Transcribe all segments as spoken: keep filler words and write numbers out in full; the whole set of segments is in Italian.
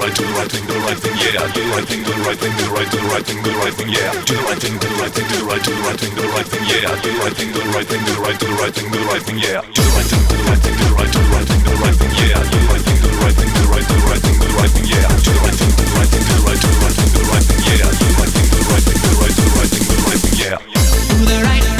right, do the right thing, do the right thing, yeah. Do the right thing, do the right thing, do the right, do the right thing, do the right thing, yeah. Do the right thing, do the right thing, do the right, do the right thing, do the right thing, yeah. Do the right thing, do the right thing, do the right, do the right thing, do the right thing, yeah. Do the right thing, do the right thing, do the right, do the right thing, do the right thing, yeah. Do the right thing, do the right thing, do the right, do the right thing, do the right thing, yeah. Do the right thing, do the right thing, do the right, do the right thing, do the right thing, yeah. Do the right thing, do the right thing, do the right, do the right thing, do the right thing, yeah. Do the right thing.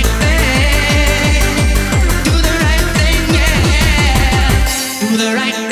The right